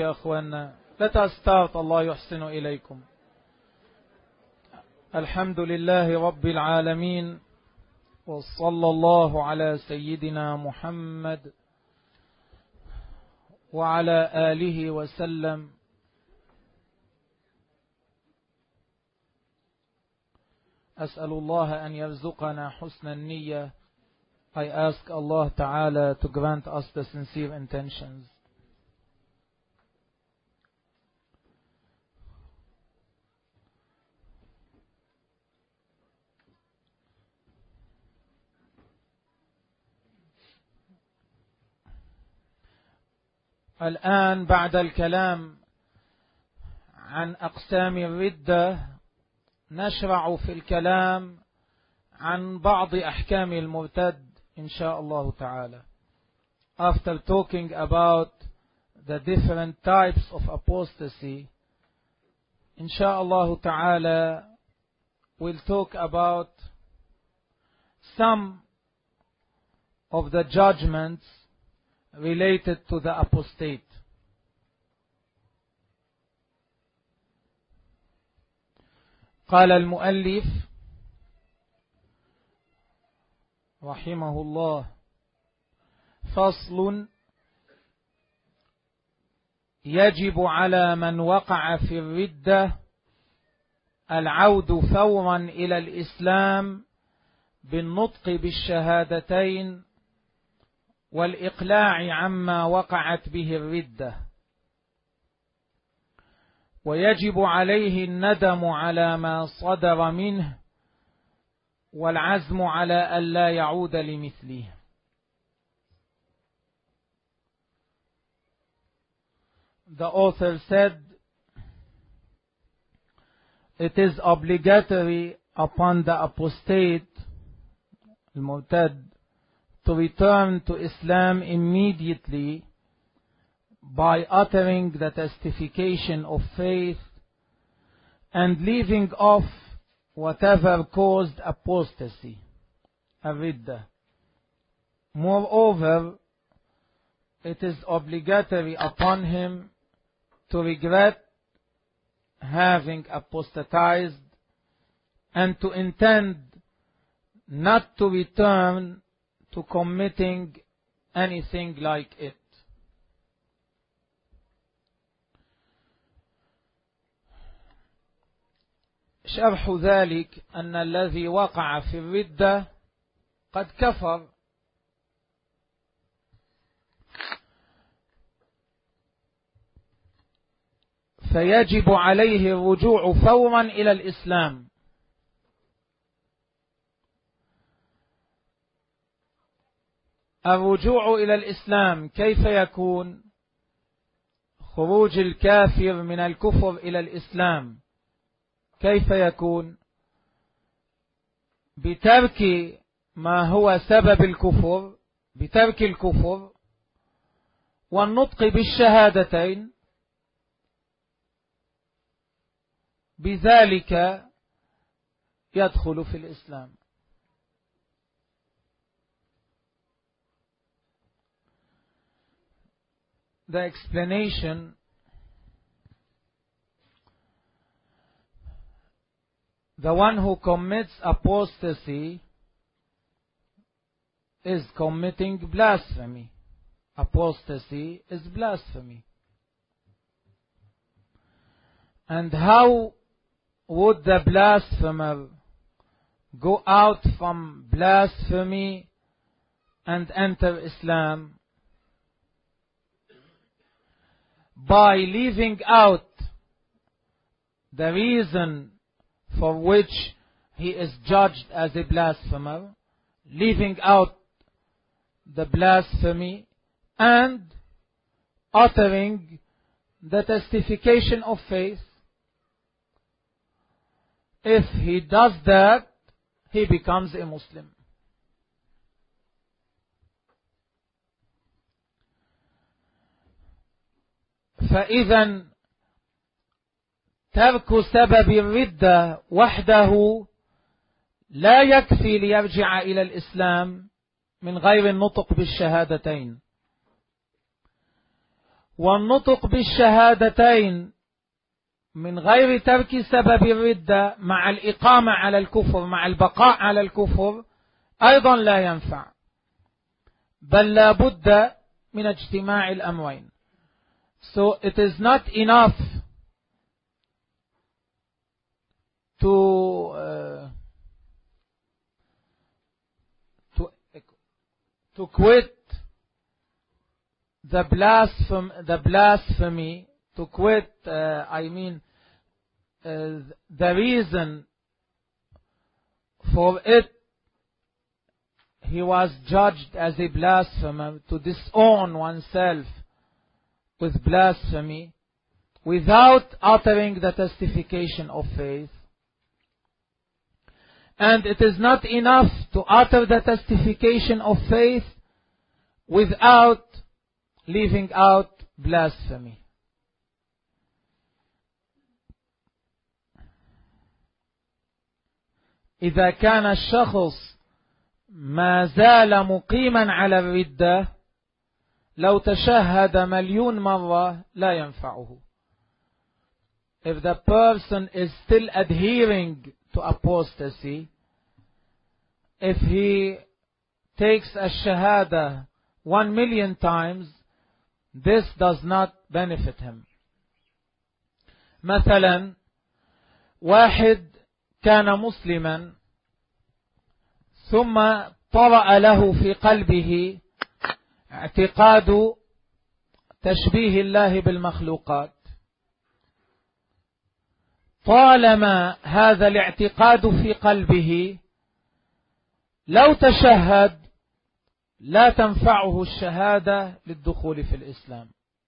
يا أخوانا. Let us start. الله يحسن إليكم. الحمد لله رب العالمين، وصلى الله على سيدنا محمد وعلى آله وسلم. أسأل الله أن يرزقنا حسن النية. I ask Allah Ta'ala to grant us the sincere intentions. الآن بعد الكلام عن أقسام الردة نشرع في الكلام عن بعض أحكام المرتد إن شاء الله تعالى. After talking about the different types of apostasy, إن شاء الله تعالى we'll talk about some of the judgments related to the apostate. قال المؤلف رحمه الله: فصل: يجب على من وقع في الردة العود فورا إلى الإسلام بالنطق بالشهادتين والإقلاع عما وقعت به الردة، ويجب عليه الندم على ما صدر منه والعزم على ألا يعود لمثله. The author said, it is obligatory upon the apostate, al-murtad, to return to Islam immediately by uttering the testification of faith and leaving off whatever caused apostasy, الردة. Moreover, it is obligatory upon him to regret having apostatized and to intend not to return to committing anything like it. شرح ذلك أن الذي وقع في الردة قد كفر، فيجب عليه الرجوع فورا إلى الإسلام. الرجوع إلى الإسلام كيف يكون؟ خروج الكافر من الكفر إلى الإسلام كيف يكون؟ بترك ما هو سبب الكفر، بترك الكفر والنطق بالشهادتين، بذلك يدخل في الإسلام. The explanation: the one who commits apostasy is committing blasphemy. Apostasy is blasphemy. And how would the blasphemer go out from blasphemy and enter Islam? By leaving out the reason for which he is judged as a blasphemer, leaving out the blasphemy and uttering the testification of faith. If he does that, he becomes a Muslim. فإذا ترك سبب الردة وحده لا يكفي ليرجع إلى الإسلام من غير النطق بالشهادتين. والنطق بالشهادتين من غير ترك سبب الردة مع الإقامة على الكفر مع البقاء على الكفر أيضا لا ينفع، بل لا بد من اجتماع الأمرين. So it is not enough to quit the blasphemy, to quit, the reason for it, he was judged as a blasphemer, to disown oneself with blasphemy without uttering the testification of faith. And it is not enough to utter the testification of faith without leaving out blasphemy. إذا كان الشخص ما زال مقيما على الردة لو تشهد 1,000,000 مرة لا ينفعه. If the person is still adhering to apostasy, if he takes a shahada 1,000,000 times, this does not benefit him. مثلا واحد كان مسلما ثم طرأ له في قلبه اعتقاد تشبيه الله بالمخلوقات. طالما هذا الاعتقاد في قلبه لو تشهد لا تنفعه الشهادة للدخول في الإسلام.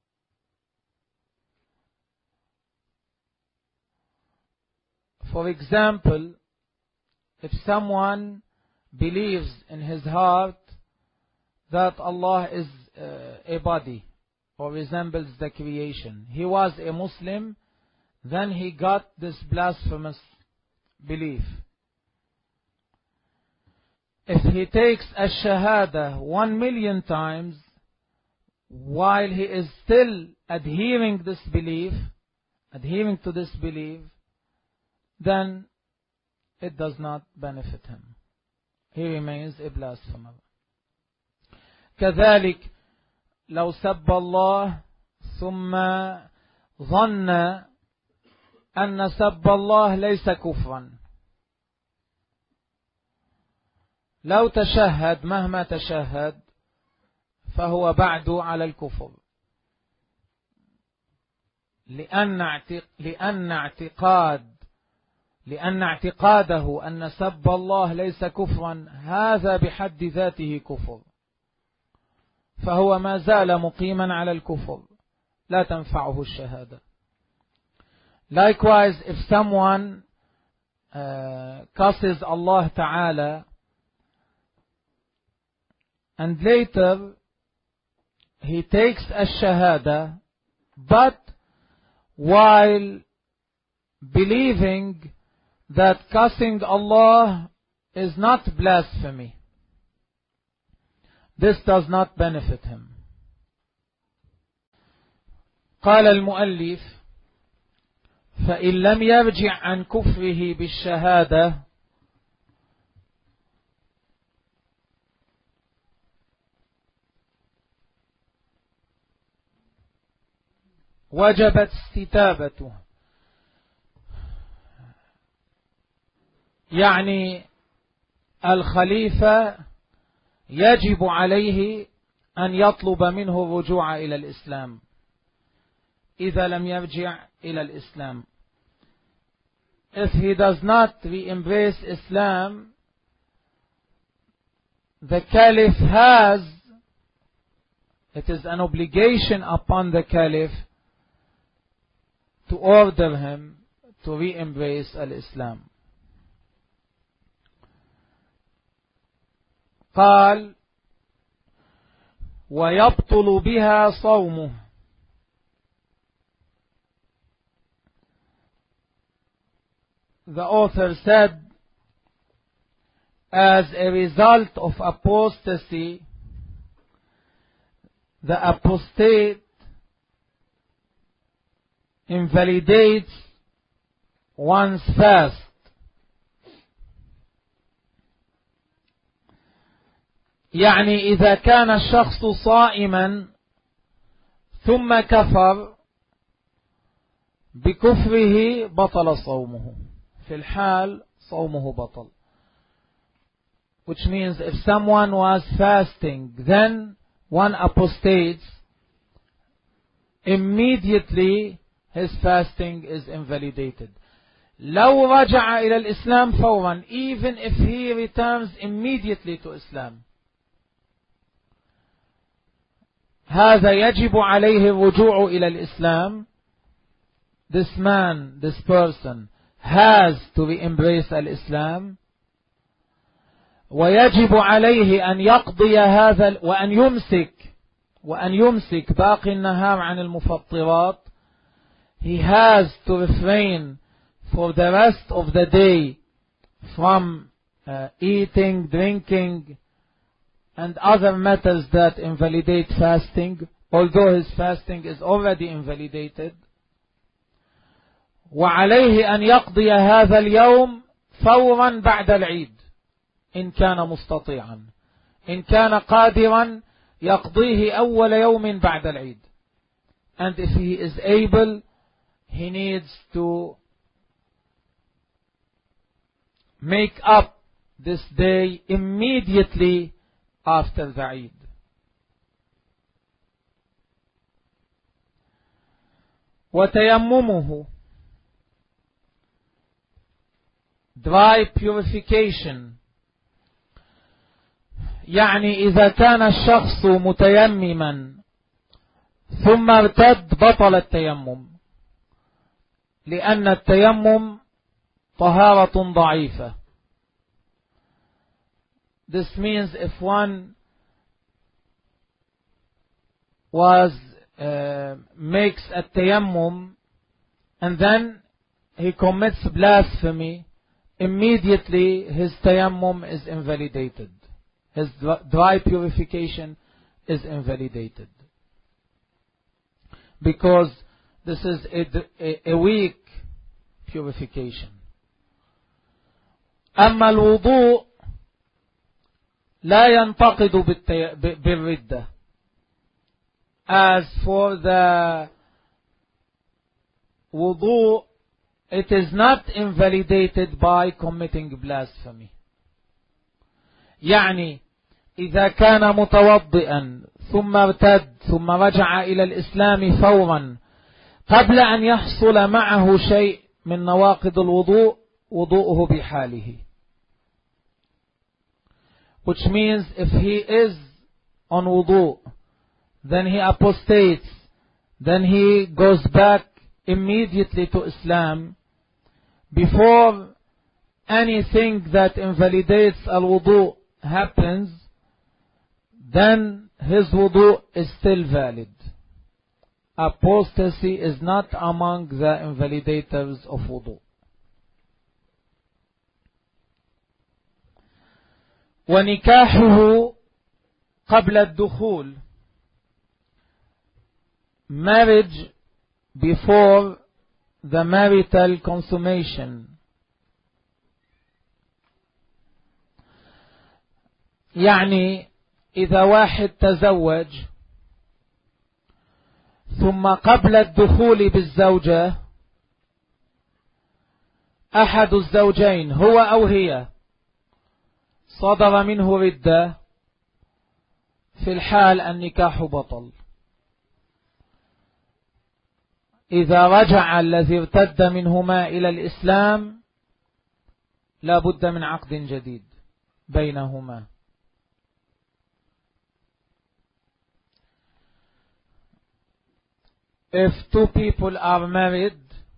For example, if someone believes in his heart that Allah is a body or resembles the creation, he was a Muslim, then he got this blasphemous belief. If he takes a shahada 1,000,000 times while he is still adhering to this belief, then it does not benefit him. He remains a blasphemer. كذلك لو سب الله ثم ظن أن سب الله ليس كفرا، لو تشهد مهما تشهد فهو بعد على الكفر، لأن اعتقاده أن سب الله ليس كفرا هذا بحد ذاته كفر، فهو ما زال مقيما على الكفر لا تنفعه الشهادة. Likewise, if someone curses Allah Ta'ala and later he takes a shahada, but while believing that cursing Allah is not blasphemy, this does not benefit him. قال المؤلف: فإن لم يرجع عن كفره بالشهادة وجبت استتابته. يعني الخليفة يجب عليه أن يطلب منه الرجوع إلى الإسلام إذا لم يرجع إلى الإسلام. If he does not re-embrace Islam, the Caliph it is an obligation upon the Caliph to order him to re-embrace al-Islam. قال: ويبطل بها صومه. The author said, as a result of apostasy, the apostate invalidates one's fast. يعني إذا كان الشخص صائما ثم كفر بكفره بطل صومه. في الحال صومه بطل. Which means if someone was fasting, then one apostates, immediately his fasting is invalidated. لو رجع إلى الإسلام فورا, even if he returns immediately to Islam, هذا يجب عليه الرجوع إلى الإسلام. This man, this person has to embrace الإسلام, ويجب عليه أن يقضي هذا وأن يمسك باقي النهار عن المفطرات. He has to refrain for the rest of the day from eating, drinking, and other matters that invalidate fasting, although his fasting is already invalidated. وعليه أن يقضي هذا اليوم فورا بعد العيد إن كان مستطيعا. إن كان قادرا يقضيه أول يوم بعد العيد. And if he is able, he needs to make up this day immediately after the Eid. وتيممه, dry purification. يعني إذا كان الشخص متيمما ثم ارتد بطل التيمم, لأن التيمم طهارة ضعيفة. This means if one makes a tayammum and then he commits blasphemy, immediately his tayammum is invalidated. His dry purification is invalidated. Because this is a weak purification. أما الوضوء لا ينتقد بالردة. As for the wudu, it is not invalidated by committing blasphemy. يعني إذا كان متوضئا ثم ارتد ثم رجع إلى الإسلام فورا قبل أن يحصل معه شيء من نواقض الوضوء, وضوءه بحاله. Which means if he is on wudu, then he apostates, then he goes back immediately to Islam, before anything that invalidates al-wudu happens, then his wudu is still valid. Apostasy is not among the invalidators of wudu. ونكاحه قبل الدخول, marriage before the marital consummation. يعني إذا واحد تزوج ثم قبل الدخول بالزوجة أحد الزوجين هو أو هي صدر منه ردة, في الحال النكاح بطل. إذا رجع الذي ارتد منهما إلى الإسلام لا بد من عقد جديد بينهما. If two people are married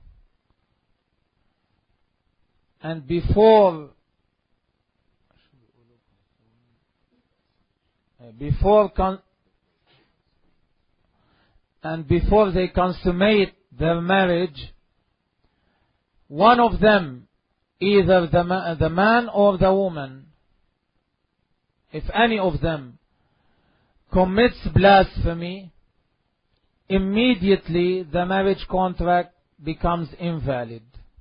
and before they consummate their marriage, one of them, either the man or the woman, if any of them commits blasphemy, immediately the marriage contract becomes invalid.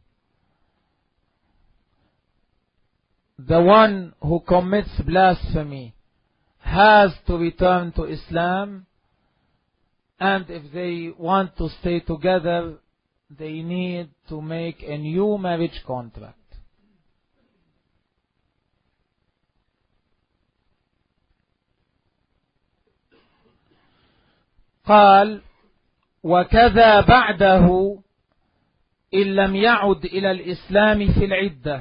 The one who commits blasphemy has to return to Islam, and if they want to stay together, they need to make a new marriage contract. قال وكذا بعده إن لم يعد إلى الإسلام في العدة.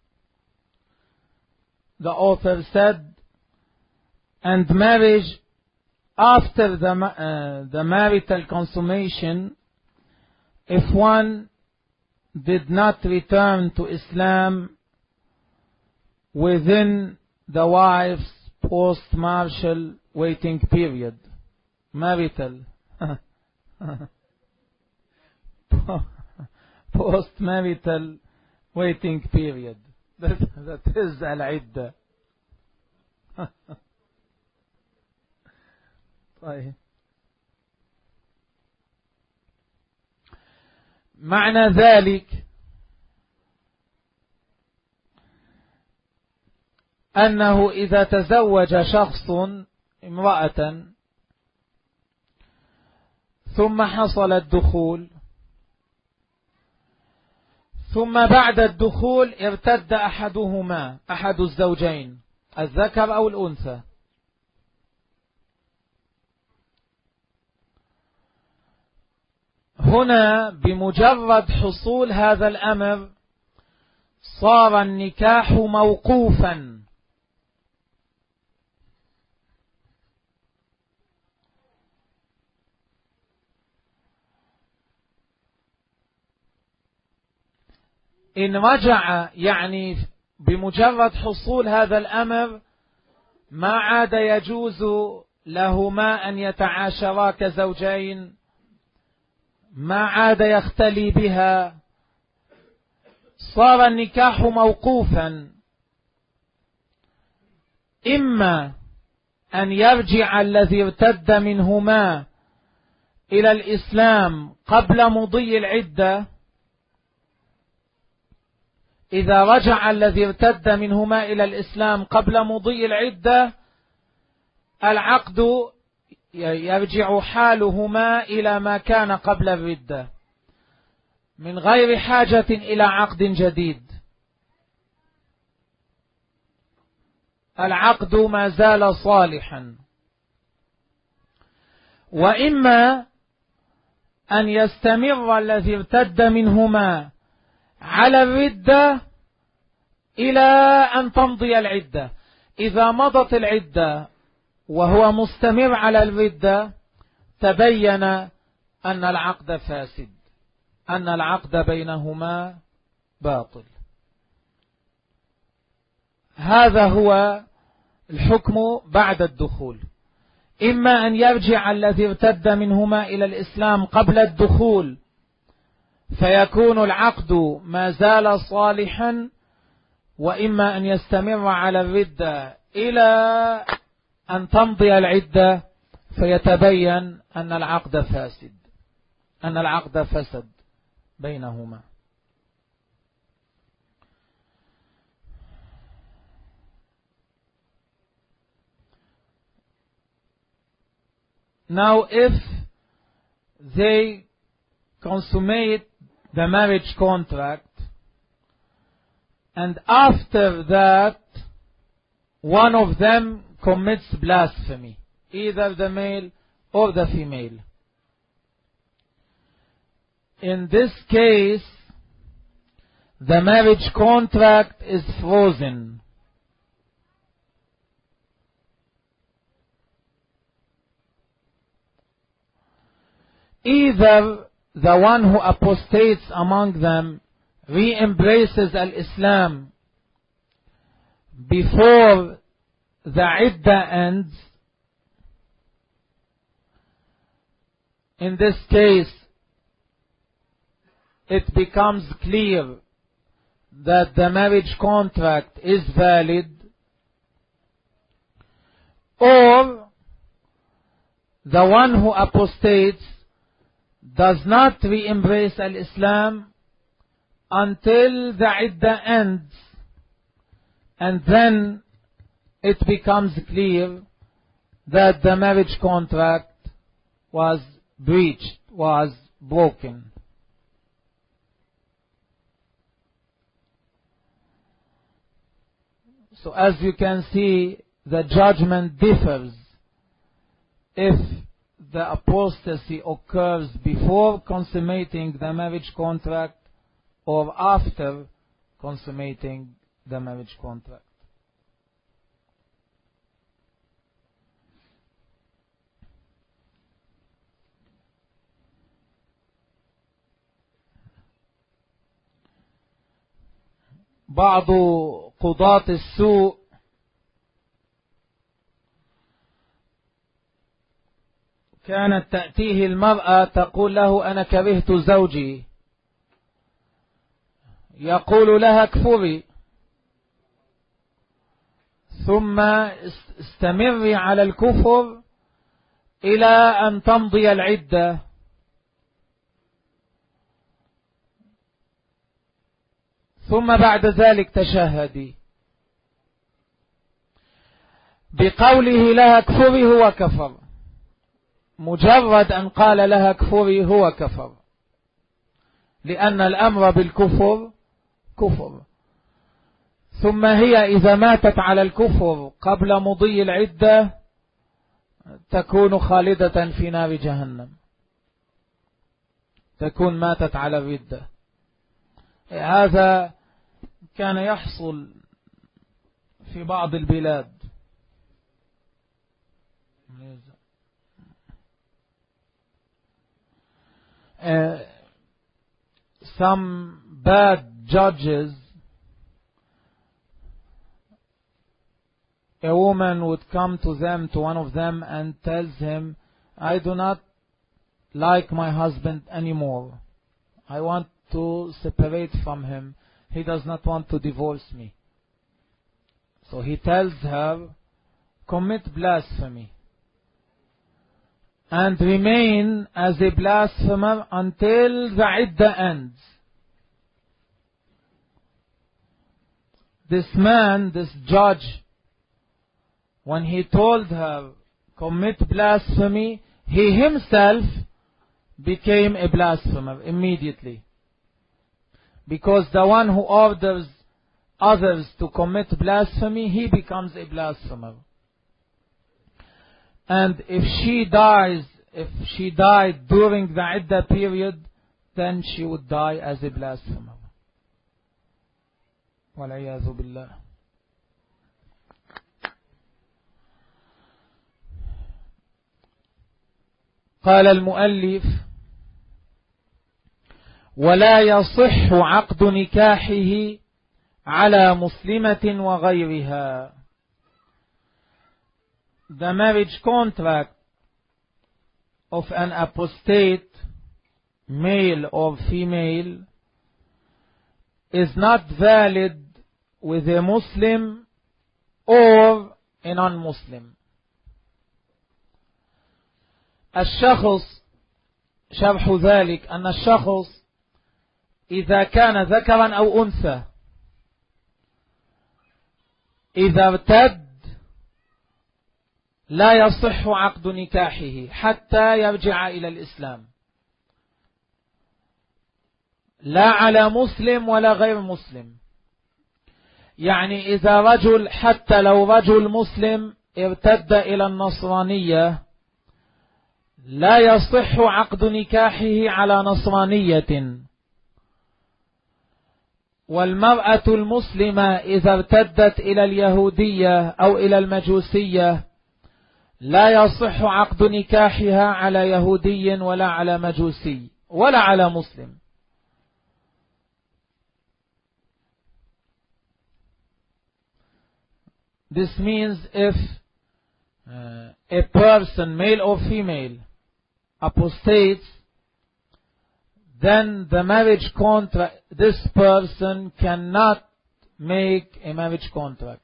The author said, and marriage after the marital consummation, if one did not return to Islam within the wife's post-marital waiting period. Marital. Post-marital waiting period. That is al-idda. معنى ذلك أنه إذا تزوج شخص امرأة ثم حصل الدخول، ثم بعد الدخول ارتد أحدهما، أحد الزوجين، الذكر أو الأنثى، هنا بمجرد حصول هذا الأمر صار النكاح موقوفا. إن رجع، يعني بمجرد حصول هذا الأمر ما عاد يجوز لهما أن يتعاشرا كزوجين، ما عاد يختلي بها، صار النكاح موقوفا. إما أن يرجع الذي ارتد منهما إلى الإسلام قبل مضي العدة. إذا رجع الذي ارتد منهما إلى الإسلام قبل مضي العدة، العقد يرجع حالهما إلى ما كان قبل الردة من غير حاجة إلى عقد جديد. العقد ما زال صالحا. وإما أن يستمر الذي ارتد منهما على الردة إلى أن تمضي العدة. إذا مضت العدة وهو مستمر على الردة تبين أن العقد فاسد، أن العقد بينهما باطل. هذا هو الحكم بعد الدخول. إما أن يرجع الذي ارتد منهما إلى الإسلام قبل الدخول فيكون العقد ما زال صالحا، وإما أن يستمر على الردة إلى أن تمضي العدة فيتبين أن العقد فاسد، أن العقد فسد بينهما. Now if they consummate the marriage contract and after that one of them commits blasphemy, either the male or the female, in this case the marriage contract is frozen. Either the one who apostates among them re-embraces al-Islam before the iddah ends. In this case, it becomes clear that the marriage contract is valid, or the one who apostates does not re-embrace al-Islam until the iddah ends, and then it becomes clear that the marriage contract was breached, was broken. So as you can see, the judgment differs if the apostasy occurs before consummating the marriage contract or after consummating the marriage contract. بعض قضاة السوء كانت تأتيه المرأة تقول له أنا كرهت زوجي، يقول لها اكفري ثم استمري على الكفر إلى أن تمضي العدة، ثم بعد ذلك تشهدي. بقوله لها اكفري هو كفر، مجرد أن قال لها اكفري هو كفر، لأن الأمر بالكفر كفر. ثم هي إذا ماتت على الكفر قبل مضي العدة تكون خالدة في نار جهنم، تكون ماتت على الردة. هذا كان يحصل في بعض البلاد. Some bad judges, a woman would come to them, to one of them, and tells him, I do not like my husband anymore. I want to separate from him. He does not want to divorce me. So he tells her, commit blasphemy and remain as a blasphemer until the iddah ends. This man, this judge, when he told her, commit blasphemy, he himself became a blasphemer immediately. Because the one who orders others to commit blasphemy, he becomes a blasphemer. And if she died during the iddah period, then she would die as a blasphemer. وَالْعِيَاذُ بِاللَّهِ. قال المؤلف: ولا يصح عقد نكاحه على مسلمة وغيرها. The marriage contract of an apostate, male or female, is not valid with a Muslim or a non-Muslim. الشخص شرح ذلك أن الشخص إذا كان ذكرا أو أنثى إذا ارتد لا يصح عقد نكاحه حتى يرجع إلى الإسلام، لا على مسلم ولا غير مسلم. يعني إذا رجل، حتى لو رجل مسلم ارتد إلى النصرانية، لا يصح عقد نكاحه على نصرانية. والمرأة المسلمة إذا ارتدت إلى اليهودية أو إلى المجوسية لا يصح عقد نكاحها على يهودي ولا على مجوسي ولا على مسلم. This means if a person, male or female, apostates, then the marriage contract, this person cannot make a marriage contract.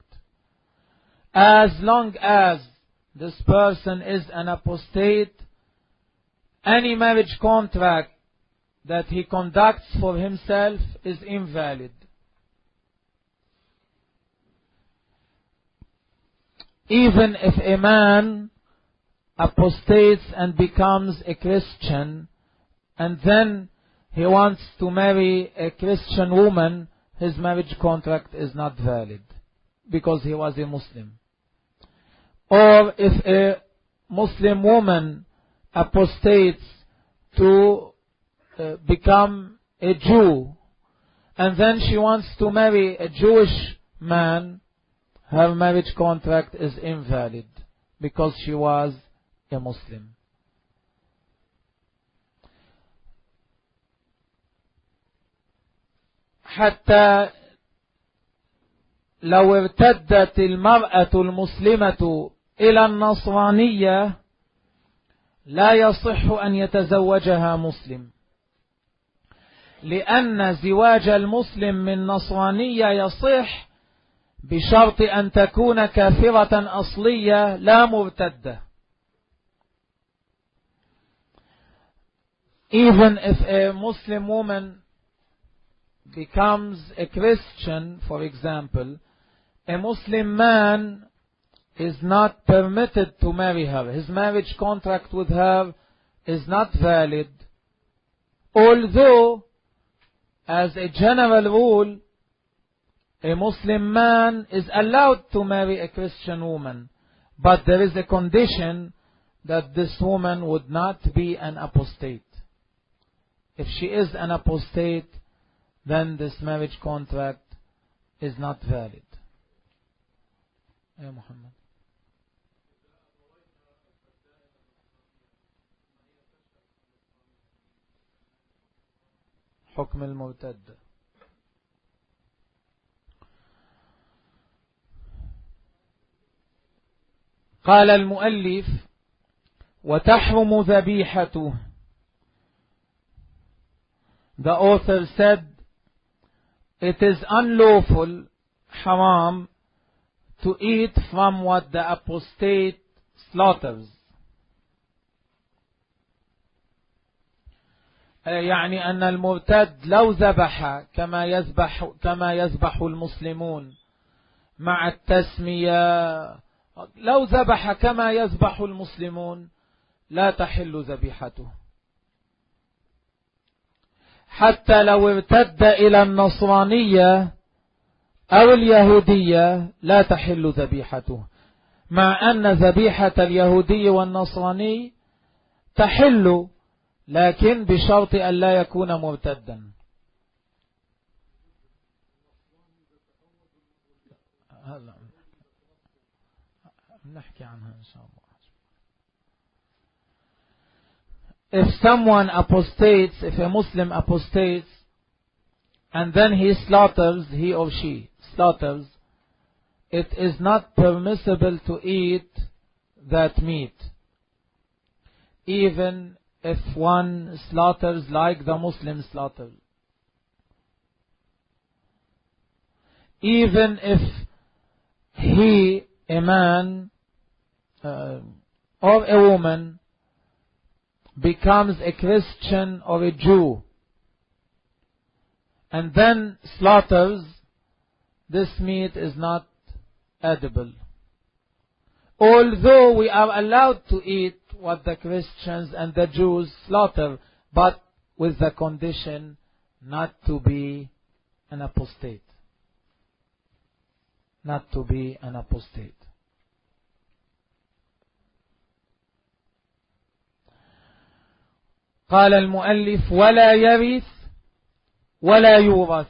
As long as this person is an apostate any marriage contract that he conducts for himself is invalid. Even if a man apostates and becomes a Christian, and then he wants to marry a Christian woman, his marriage contract is not valid because he was a Muslim. Or if a Muslim woman apostates to become a Jew, and then she wants to marry a Jewish man, her marriage contract is invalid because she was a Muslim. حتى لو ارتدت المرأة المسلمة إلى النصرانية لا يصح أن يتزوجها مسلم، لأن زواج المسلم من نصرانية يصح بشرط أن تكون كافرة أصلية لا مرتدة. Even if a Muslim woman becomes a Christian, for example, a Muslim man is not permitted to marry her. His marriage contract with her is not valid. Although, as a general rule, a Muslim man is allowed to marry a Christian woman, but there is a condition that this woman would not be an apostate. If she is an apostate, then this marriage contract is not valid. Ya Muhammad. حكم المرتد. قال المؤلف: وتحرم ذبيحته. The author said, it is unlawful, haram, to eat from what the apostate slaughters. يعني أن المرتد لو ذبح كما يذبح المسلمون مع التسمية، لو ذبح كما يذبح المسلمون لا تحل ذبيحته. حتى لو ارتد إلى النصرانية أو اليهودية لا تحل ذبيحته، مع أن ذبيحة اليهودي والنصراني تحل، لكن بشرط أن لا يكون مرتدا. هلا نحكي عنها إن شاء الله. If someone apostates, if a Muslim apostates, and then he or she slaughters, it is not permissible to eat that meat, even if one slaughters like the Muslim slaughter. Even if he, a man or a woman, becomes a Christian or a Jew and then slaughters, this meat is not edible. Although we are allowed to eat what the Christians and the Jews slaughter, but with the condition not to be an apostate. Not to be an apostate. قال المؤلف: ولا يرث ولا يورث.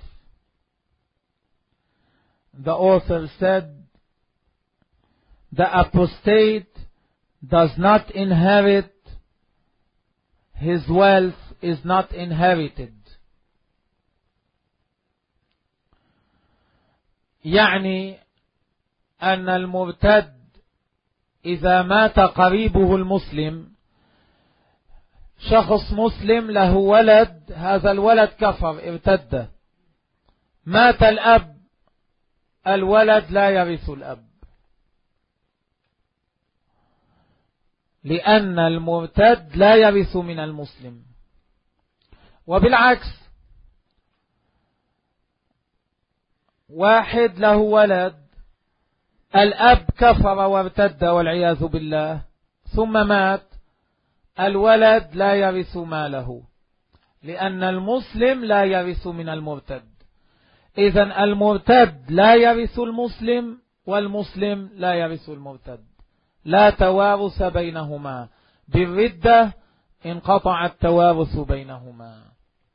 The author said, the apostate does not inherit, his wealth is not inherited. يعني أن المرتد إذا مات قريبه المسلم، شخص مسلم له ولد، هذا الولد كفر ارتد، مات الأب، الولد لا يرث الأب. لأن المرتد لا يرث من المسلم. وبالعكس، واحد له ولد، الأب كفر وارتد والعياذ بالله، ثم مات، الولد لا يرث ماله، لأن المسلم لا يرث من المرتد. إذن المرتد لا يرث المسلم، والمسلم لا يرث المرتد، لا توارث بينهما، بالردة انقطع التوارث بينهما.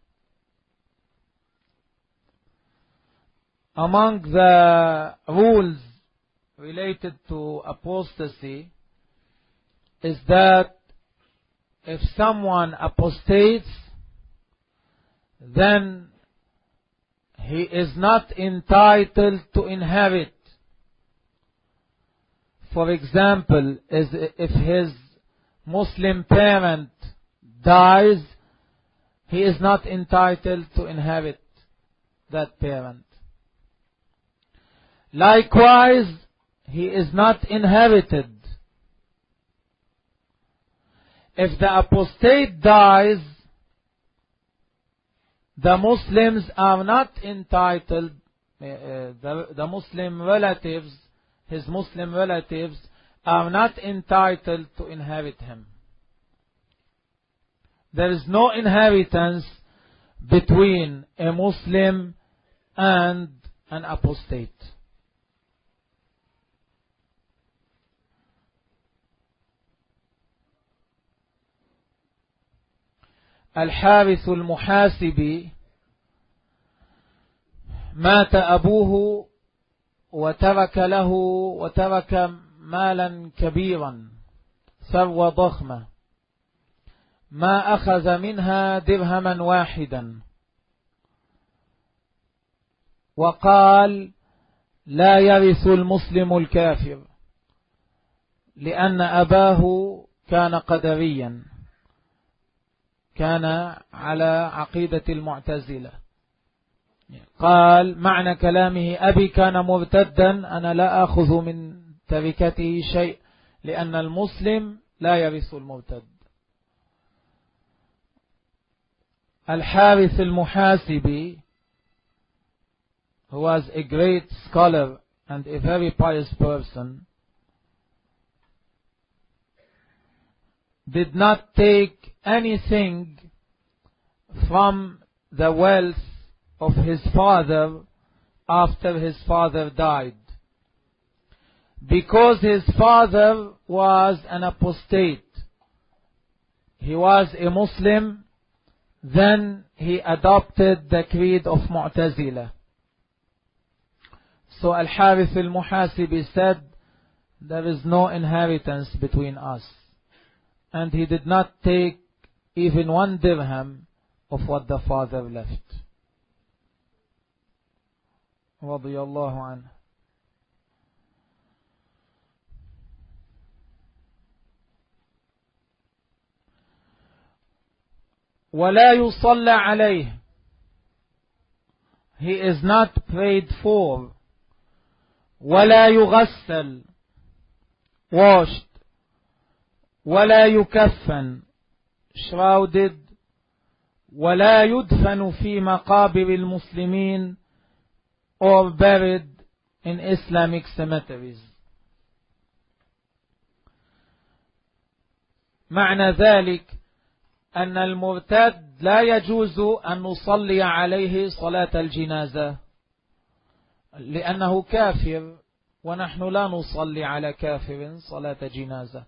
Among the rules related to apostasy is that if someone apostates, then he is not entitled to inherit. For example, if his Muslim parent dies, he is not entitled to inherit that parent. Likewise, he is not inherited. If the apostate dies, the Muslims are not entitled, the Muslim relatives, his Muslim relatives, are not entitled to inherit him. There is no inheritance between a Muslim and an apostate. الحارث المحاسبي مات أبوه وترك مالا كبيرا، ثروة ضخمة، ما أخذ منها درهما واحدا، وقال: لا يرث المسلم الكافر، لأن أباه كان قدريا، كان على عقيدة المعتزلة. قال معنى كلامه: أبي كان مرتدا، أنا لا أخذ من تركته شيء، لأن المسلم لا يرث المرتد. الحارث المحاسبي, who was a great scholar and a very pious person, did not take anything from the wealth of his father after his father died, because his father was an apostate. He was a Muslim, then he adopted the creed of Mu'tazila. So Al-Harith al-Muhasibi said, there is no inheritance between us. And he did not take even 1 dirham of what the father left. Radiyallahu anhu. ولا يصلى عليه. He is not prayed for. ولا يغسل, washed. ولا يكفن, shrouded. ولا يدفن في مقابر المسلمين, or buried in Islamic cemeteries. معنى ذلك أن المرتد لا يجوز أن نصلي عليه صلاة الجنازة، لأنه كافر، ونحن لا نصلي على كافر صلاة جنازة.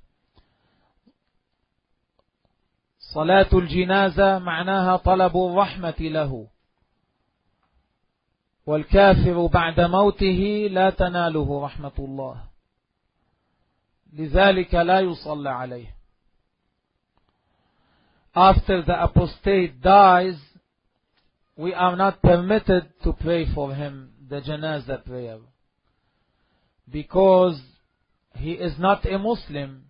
صلاة الجنازة معناها طلب الرحمة له، والكافر بعد موته لا تناله رحمة الله، لذلك لا يصلى عليه. After the apostate dies, we are not permitted to pray for him, the janazah prayer, because he is not a Muslim.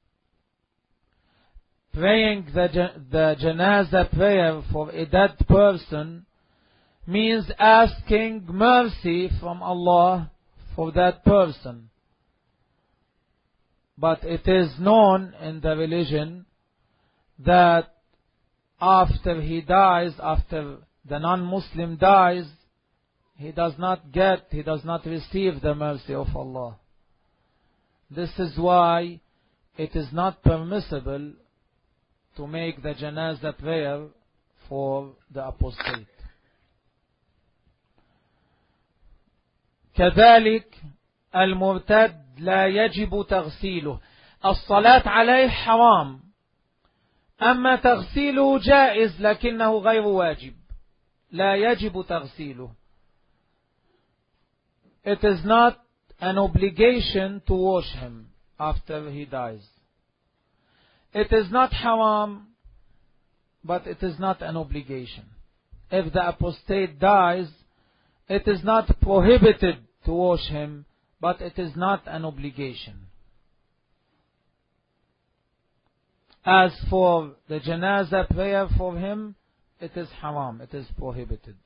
Praying the janazah prayer for a dead person means asking mercy from Allah for that person. but it is known in the religion that after he dies, after the non-Muslim dies, he does not receive the mercy of Allah. This is why it is not permissible to make the janazah prayer for the apostate. كذلك المرتد لا يجب تغسيله. الصلاة عليه حرام، أما تغسيله جائز لكنه غير واجب. لا يجب تغسيله. It is not an obligation to wash him after he dies. It is not haram, but it is not an obligation. If the apostate dies, it is not prohibited to wash him, but it is not an obligation. As for the janazah prayer for him, it is haram, it is prohibited.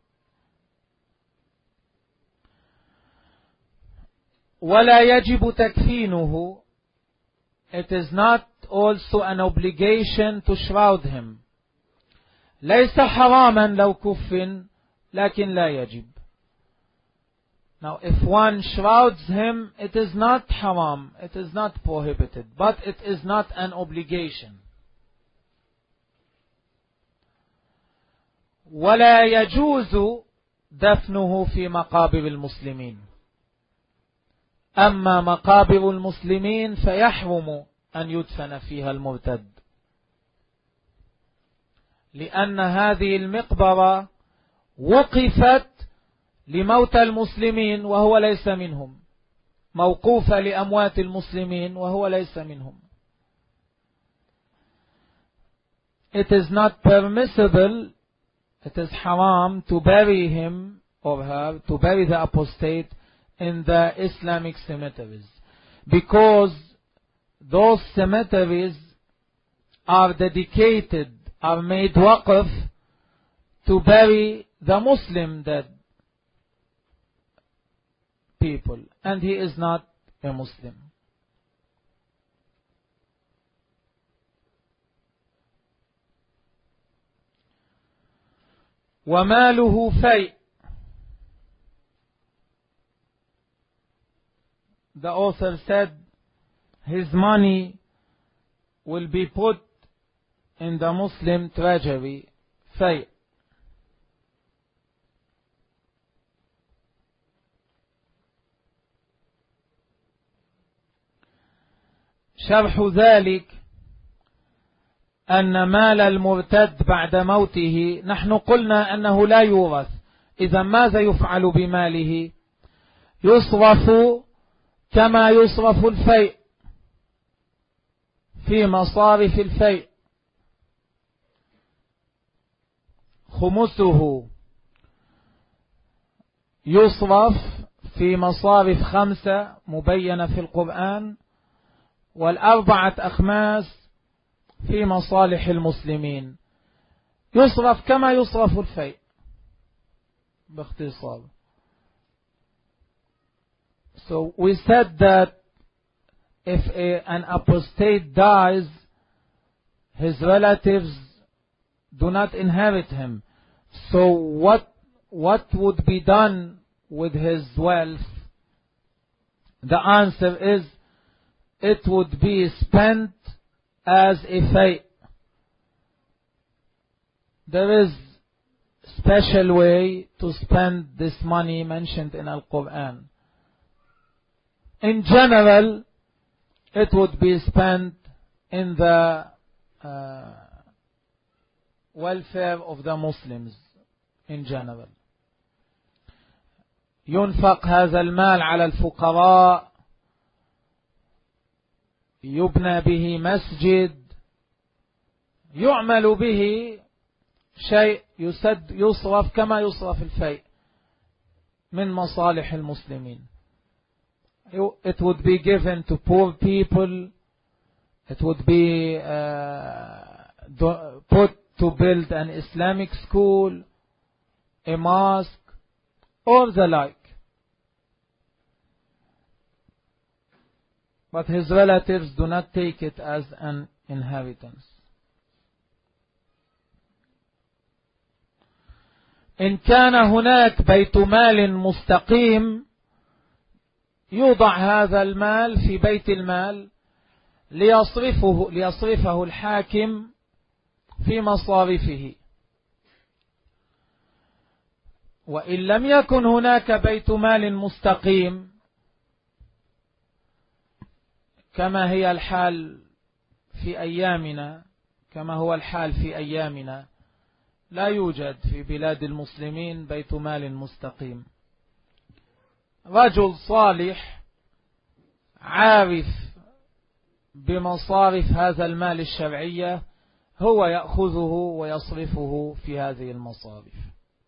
ولا يجب تكفينه. It is not also an obligation to shroud him. ليس حراما لو كفن لكن لا يجب. Now if one shrouds him, it is not haram, it is not prohibited, but it is not an obligation. ولا يجوز دفنه في مقابر المسلمين. أما مقابر المسلمين فيحرم أن يدفن فيها المرتد، لأن هذه المقبرة وقفت لموتى المسلمين وهو ليس منهم، موقوفة لأموات المسلمين وهو ليس منهم. It is not permissible, it is haram to bury him or her, to bury the apostate in the Islamic cemeteries, because those cemeteries are dedicated, are made waqf to bury the Muslim dead people, and he is not a Muslim. وماله فيء. The author said his money will be put in the Muslim treasury, فيء. شرح ذلك أن مال المرتد بعد موته، نحن قلنا أنه لا يورث، إذا ماذا يفعل بماله؟ يصرف كما يصرف الفيء في مصارف الفيء. خمسه يصرف في مصارف 5 مبينة في القرآن، والأربعة أخماس في مصالح المسلمين. يصرف كما يصرف الفيء باختصار. So we said that if an apostate dies, his relatives do not inherit him. So what would be done with his wealth? The answer is it would be spent as a fay. There is special way to spend this money mentioned in Al-Quran. In general, it would be spent in the welfare of the Muslims in general. ينفق هذا المال على الفقراء، يبنى به مسجد، يعمل به شيء يصرف كما يصرف الفيء من مصالح المسلمين. It would be given to poor people, it would be put to build an Islamic school, a mosque, or the like. but his relatives do not take it as an inheritance. إن كان هناك بيت مال مستقيم يوضع هذا المال في بيت المال ليصرفه الحاكم في مصارفه. وإن لم يكن هناك بيت مال مستقيم كما هي الحال في أيامنا، كما هو الحال في أيامنا، لا يوجد في بلاد المسلمين بيت مال مستقيم. رجل صالح عارف بمصارف هذا المال الشرعية هو يأخذه ويصرفه في هذه المصارف.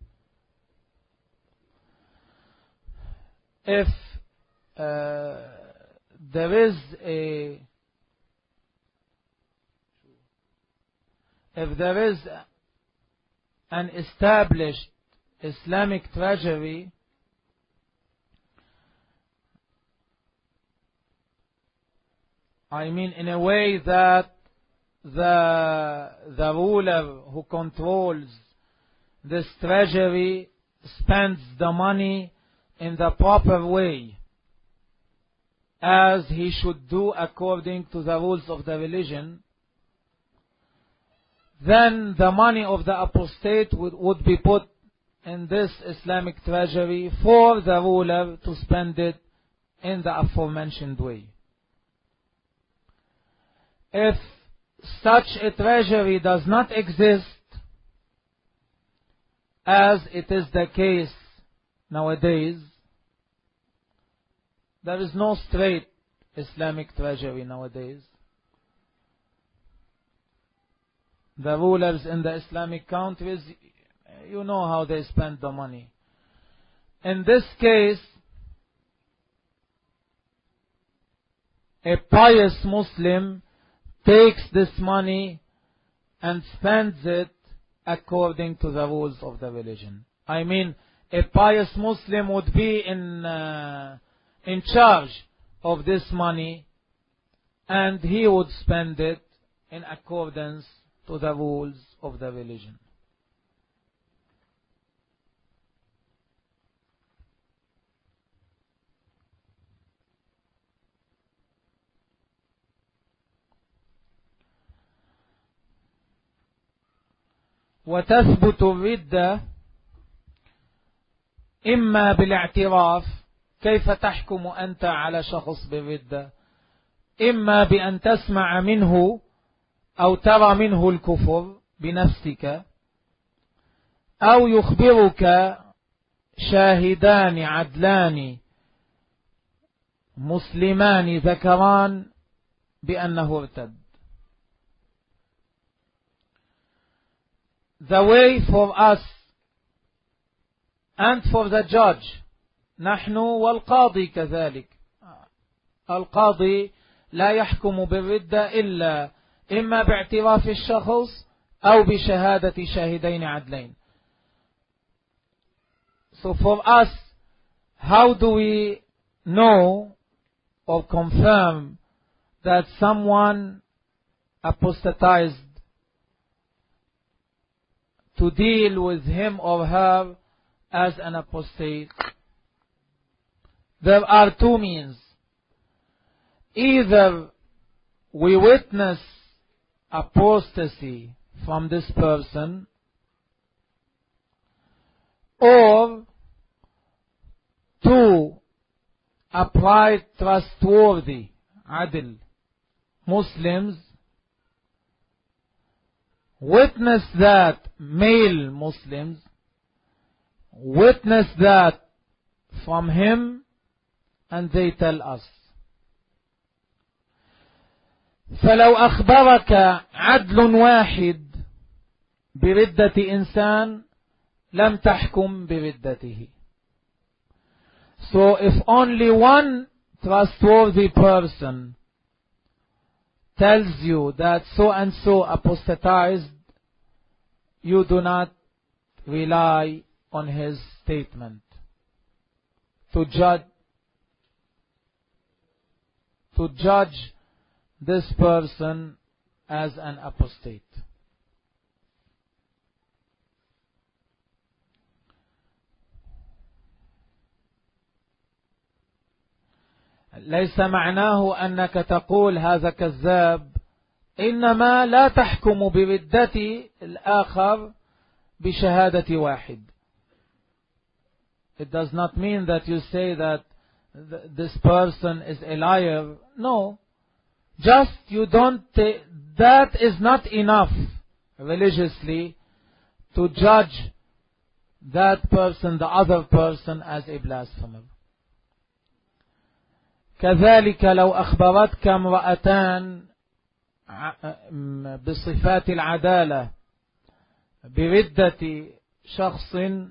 If there is an established Islamic treasury, I mean in a way that the ruler who controls this treasury spends the money in the proper way, as he should do according to the rules of the religion, then the money of the apostate would be put in this Islamic treasury for the ruler to spend it in the aforementioned way. If such a treasury does not exist, as it is the case nowadays, there is no straight Islamic treasury nowadays. The rulers in the Islamic countries, you know how they spend the money. In this case, a pious Muslim takes this money and spends it according to the rules of the religion. I mean, a pious Muslim would be in charge of this money, and he would spend it in accordance to the rules of the religion. وتثبت الردة إما بالاعتراف. كيف تحكم أنت على شخص بالردة؟ إما بأن تسمع منه أو ترى منه الكفر بنفسك، أو يخبرك شاهدان عدلان مسلمان ذكران بأنه ارتد. The way for us and for the judge، نحن والقاضي كذلك. القاضي لا يحكم بالردة إلا إما باعتراف الشخص أو بشهادة شاهدين عدلين. So for us, how do we know or confirm that someone apostatized, to deal with him or her as an apostate? There are two means. Either we witness apostasy from this person, or two upright, trustworthy, adil Muslims witness that, male Muslims witness that from him, and they tell us. فلو أخبرك عدل واحد بردة إنسان لم تحكم بردته. So if only one trustworthy person tells you that so and so apostatized, you do not rely on his statement to to judge this person as an apostate. ليس معناه أنك تقول هذا كذاب، إنما لا تحكم بردة الآخر بشهادة واحد. It does not mean that you say that this person is a liar. No. Just you don't, that is not enough religiously to judge that person, the other person, as a blasphemer. كذلك لو أخبرتك امرأتان بصفات العدالة بردة شخص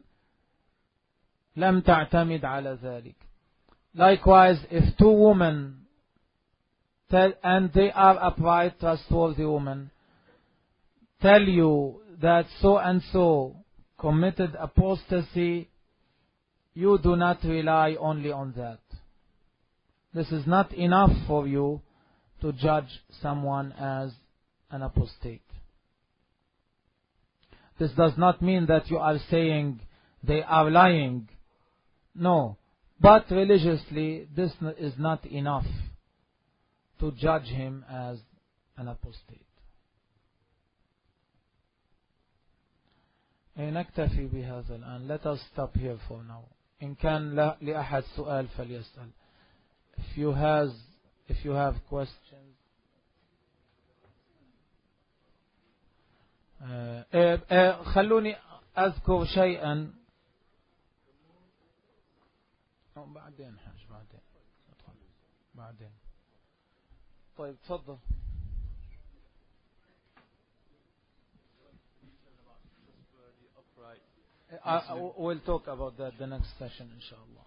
لم تعتمد على ذلك. Likewise, if two women tell, and they are upright, trustworthy women, tell you that so and so committed apostasy, you do not rely only on that. This is not enough for you to judge someone as an apostate. This does not mean that you are saying they are lying. No. But religiously, this is not enough to judge him as an apostate. نكتفي بهذا الآن. Let us stop here for now. إن كان لأحد سؤال فليسأل. If you have questions. خلوني أذكر شيئا. بعدين حاج بعدين. طيب تفضل. We'll talk about that the next session, inshallah.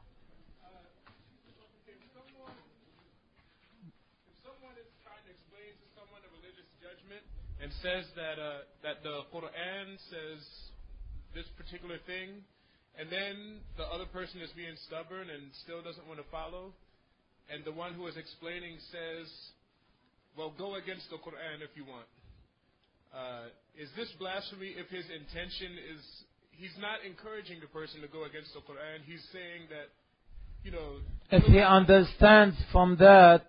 If someone is trying to explain to someone a religious judgment and says that the Quran says this particular thing, and then the other person is being stubborn and still doesn't want to follow, and the one who is explaining says, well, go against the Quran if you want. Is this blasphemy if his intention is, he's not encouraging the person to go against the Quran, he's saying that, you know... If he understands from that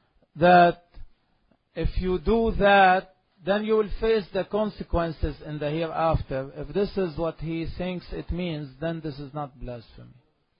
if you do that, then you will face the consequences in the hereafter. If this is what he thinks it means, then this is not blasphemy.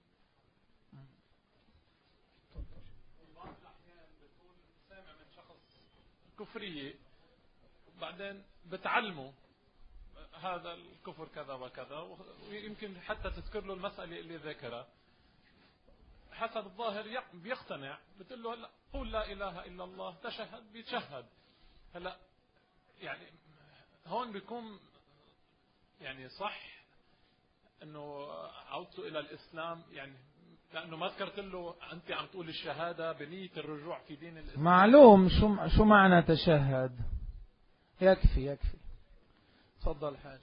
كفرية بعدين بتعلمه هذا الكفر كذا وكذا، ويمكن حتى تذكر له المسألة اللي ذكرها، حسب الظاهر بيقتنع، بتقول له هلا قول لا إله إلا الله، تشهد، بيتشهد. هلا يعني هون بيكون يعني صح انه عودته الى الاسلام، يعني لانه ما ذكرت له انت عم تقول الشهاده بنيه الرجوع في دين الاسلام. معلوم شو معنى تشهد. يكفي. تفضل حاج.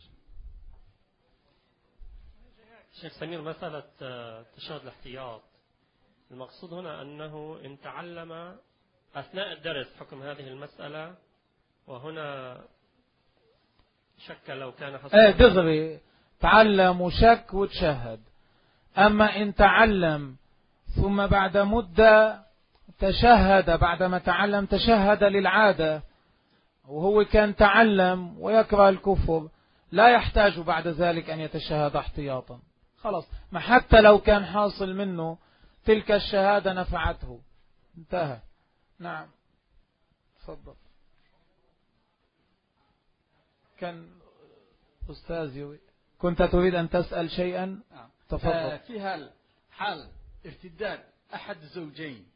شيخ سمير، مسألة تشهد الاحتياط، المقصود هنا أنه إن تعلم أثناء الدرس حكم هذه المسألة، وهنا شك لو كان حصل دغري تعلم وشك وتشهد. أما إن تعلم ثم بعد مدة تشهد، بعدما تعلم تشهد للعادة، وهو كان تعلم ويكره الكفر، لا يحتاج بعد ذلك أن يتشهد احتياطا. خلاص، ما حتى لو كان حاصل منه تلك الشهادة نفعته، انتهى. نعم تفضل. كان أستاذي كنت تريد أن تسأل شيئا؟ تفضل. في حال ارتداد أحد الزوجين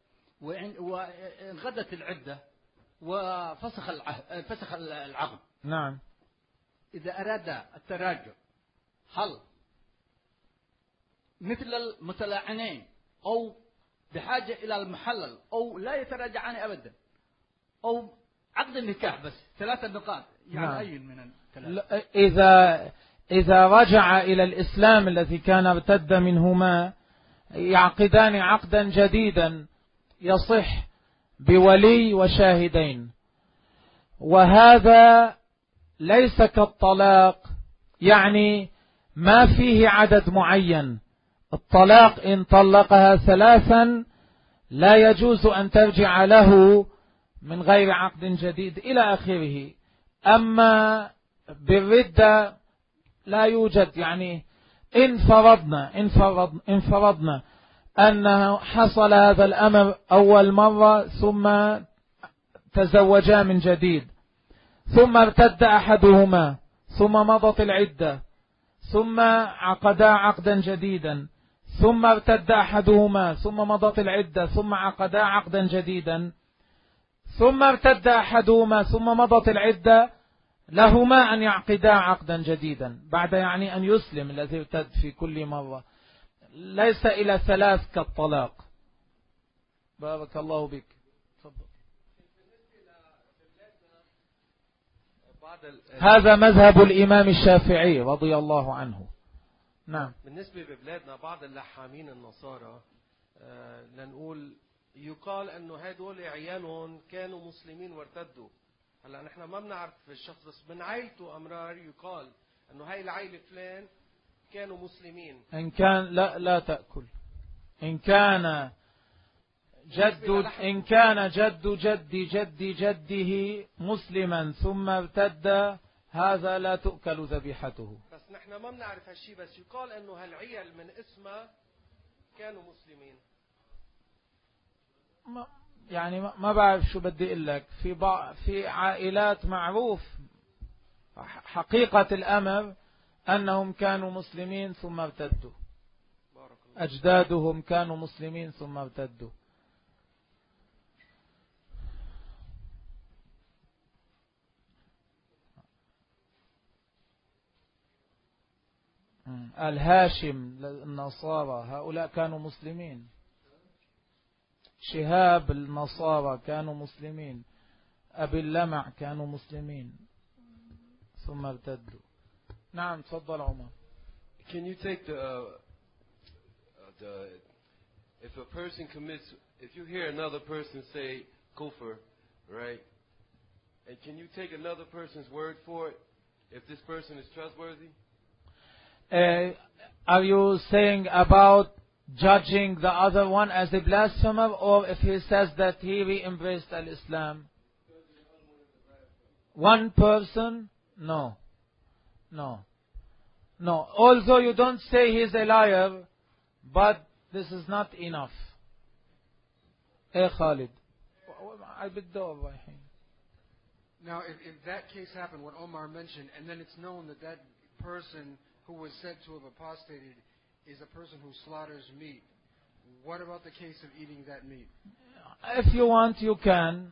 وانغدت العدة وفسخ العقد، نعم، إذا أراد التراجع، هل مثل المتلاعنين أو بحاجة إلى المحلل أو لا يتراجعان أبدا، أو عقد النكاح بس 3 نقاط، يعني نعم. أي من الثلاثة؟ إذا رجع إلى الإسلام الذي كان ارتد منهما، يعقدان عقدا جديدا يصح بولي وشاهدين. وهذا ليس كالطلاق، يعني ما فيه عدد معين. الطلاق إن طلقها 3 لا يجوز أن ترجع له من غير عقد جديد إلى آخره. أما بالردة لا يوجد، يعني إن فرضنا أنه حصل هذا الأمر أول مرة ثم تزوجا من جديد، ثم ارتد أحدهما ثم مضت العدة، ثم عقدا عقدا جديدا، ثم ارتد أحدهما ثم مضت العدة، ثم عقدا عقدا جديدا، ثم ارتد أحدهما ثم مضت العدة، لهما أن يعقدا عقدا جديدا بعد يعني أن يسلم الذي ارتد في كل مرة، ليس إلى 3 كالطلاق. بارك الله بك. هذا مذهب الإمام الشافعي رضي الله عنه. نعم. بالنسبة ببلادنا بعض اللحامين النصارى لنقول يقال أنه هدول عيالهم كانوا مسلمين وارتدوا. هلا نحن ما بنعرف الشخص بس من عائلته أمرار يقال أنه هاي العائلة فلان كانوا مسلمين. إن كان لا تأكل. إن كان جد جده مسلما ثم ارتد، هذا لا تؤكل ذبيحته. بس نحن ما بنعرف هالشيء، بس يقال انه هالعيال من اسمها كانوا مسلمين. يعني ما بعرف شو بدي اقول لك. في عائلات معروف حقيقة الأمر أنهم كانوا مسلمين ثم ارتدوا، أجدادهم كانوا مسلمين ثم ارتدوا. الهاشم النصارى هؤلاء كانوا مسلمين، شهاب النصارى كانوا مسلمين، أبي اللمع كانوا مسلمين ثم ارتدوا. نعم تفضل عمر. Can you take if a person commits, if you hear another person say kufr, right? And can you take another person's word for it if this person is trustworthy? Are you saying about judging the other one as a blasphemer, or if he says that he re-embraced al-Islam? One person? No. Although you don't say he's a liar, but this is not enough. Khalid. Now, if that case happened, what Omar mentioned, and then it's known that that person who was said to have apostated is a person who slaughters meat, what about the case of eating that meat? If you want, you can.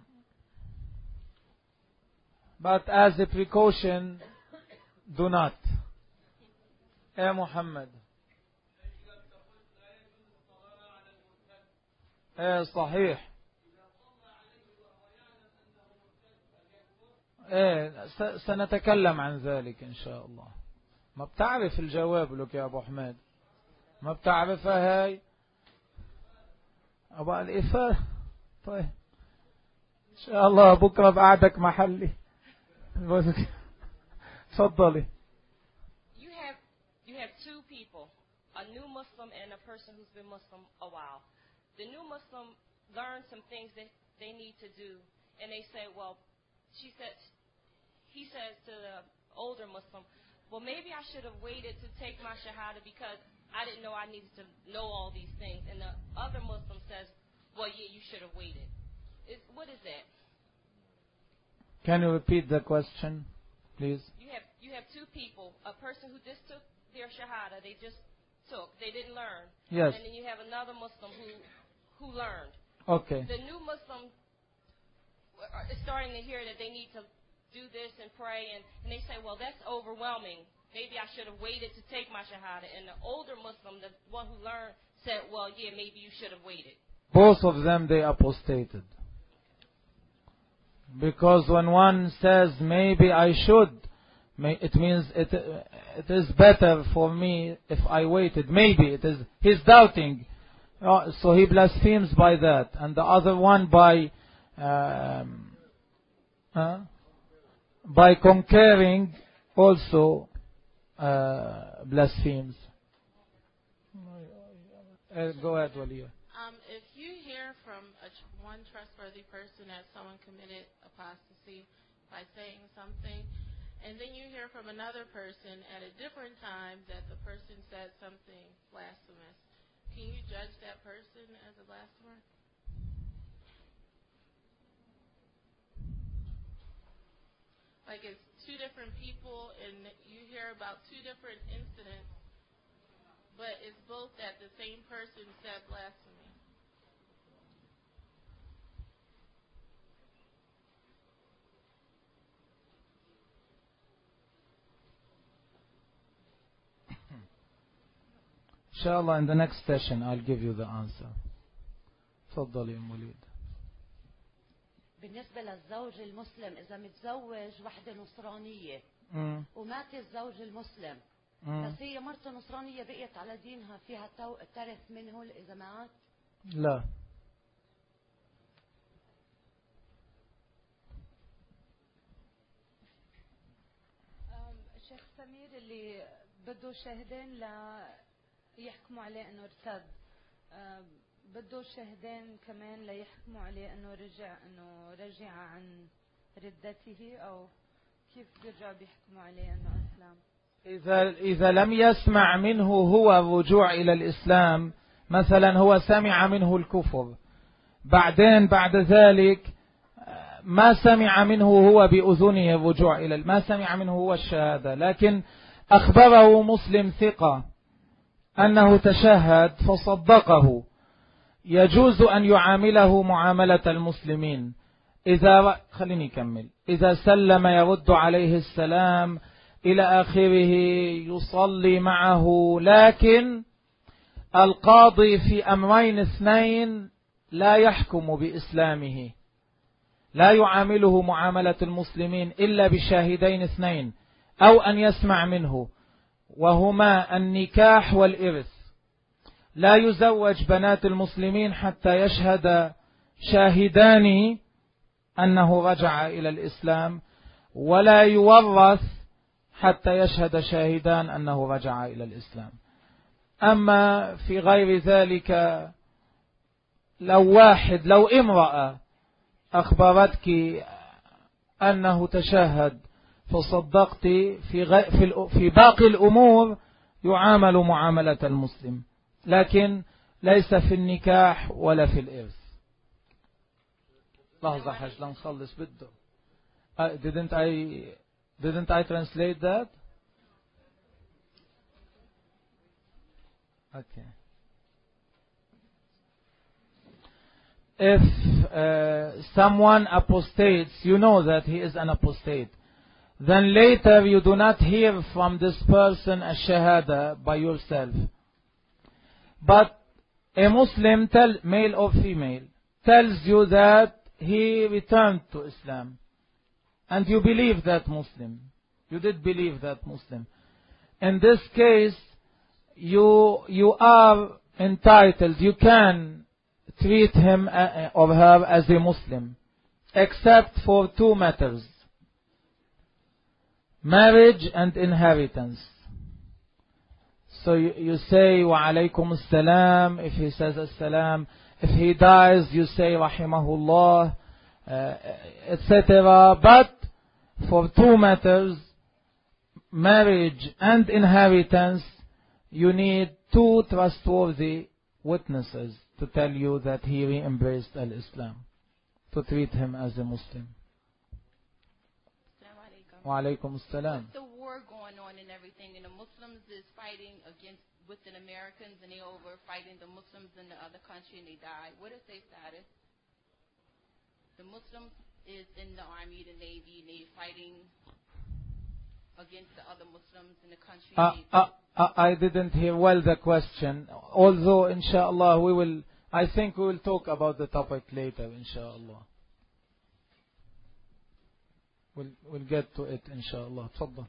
But as a precaution, do not. Muhammad. صحيح. سنتكلم عن ذلك إن شاء الله. ما بتعرف الجواب لك يا أبو حماد؟ ما بتعرفها هاي؟ أبو الإفادة. طيب إن شاء الله بكرة بقعدك محلي. تفضلي. You have two people, a new Muslim and a person who's been Muslim a while. The new Muslim learns some things that they need to do, and they say, well, he says to the older Muslim, well, maybe I should have waited to take my shahada because I didn't know I needed to know all these things. And the other Muslim says, well, yeah, you should have waited. What is that? Can you repeat the question, please? You have two people, a person who just took their shahada, they didn't learn. Yes. And then you have another Muslim who learned. Okay. The new Muslim is starting to hear that they need to do this and pray, and they say, well, that's overwhelming. Maybe I should have waited to take my shahada. And the older Muslim, the one who learned, said, well, yeah, maybe you should have waited. Both of them, they apostated. Because when one says, maybe I should, it means it is better for me if I waited. Maybe it is, he's doubting. So he blasphemes by that. And the other one by by concurring also blasphemes. Go ahead, Waliya. If you hear from one trustworthy person that someone committed apostasy by saying something, and then you hear from another person at a different time that the person said something blasphemous, can you judge that person as a blasphemer? Like it's two different people and you hear about two different incidents, but it's both that the same person said blasphemy. Inshallah, in the next session I'll give you the answer. تفضل يا وليد. بالنسبة للزوج المسلم إذا متزوج وحدة نصرانية ومات الزوج المسلم بس هي مرته نصرانية بقيت على دينها فيها ترث منه إذا مات؟ لا. شيخ سمير اللي بده شاهدين يحكموا عليه انه ارتد بده شاهدين كمان ليحكموا عليه انه رجع عن ردته او كيف بيرجعوا بيحكموا عليه انه اسلام؟ إذا لم يسمع منه هو الرجوع إلى الإسلام، مثلا هو سمع منه الكفر بعدين بعد ذلك ما سمع منه هو بأذنه الرجوع إلى ما سمع منه هو الشهادة، لكن أخبره مسلم ثقة أنه تشهد فصدقه، يجوز أن يعامله معاملة المسلمين. خليني أكمل. إذا سلم يرد عليه السلام إلى آخره، يصلي معه، لكن القاضي في أمرين اثنين لا يحكم بإسلامه، لا يعامله معاملة المسلمين إلا بشاهدين اثنين أو أن يسمع منه، وهما النكاح والإرث. لا يزوج بنات المسلمين حتى يشهد شاهدان أنه رجع إلى الإسلام، ولا يورث حتى يشهد شاهدان أنه رجع إلى الإسلام. أما في غير ذلك، لو امرأة أخبرتك أنه تشهد فصدقت، في باقي الأمور يعامل معاملة المسلم، لكن ليس في النكاح ولا في الإرث. لحظة حاج لنخلص بده. Didn't I translate that? Okay. If someone apostates, you know that he is an apostate. Then later you do not hear from this person a shahada by yourself. But a Muslim, male or female, tells you that he returned to Islam. And you believe that Muslim. You did believe that Muslim. In this case, you are entitled, you can treat him or her as a Muslim, except for two matters: marriage and inheritance. So you say wa alaykum as-salam if he says as-salam. If he dies, you say rahimahullah, etc. But for two matters, marriage and inheritance, you need two trustworthy witnesses to tell you that he re-embraced al-Islam, to treat him as a Muslim. Wa alaykum as-salam. With the war going on and everything, and the Muslims is fighting with the Americans, and they over fighting the Muslims in the other country, and they die. What is their status? The Muslims is in the army, the navy, and they fighting against the other Muslims in the country. I didn't hear well the question. Although, inshallah, I think we will talk about the topic later, inshallah. We'll get to it, inshallah. تفضل.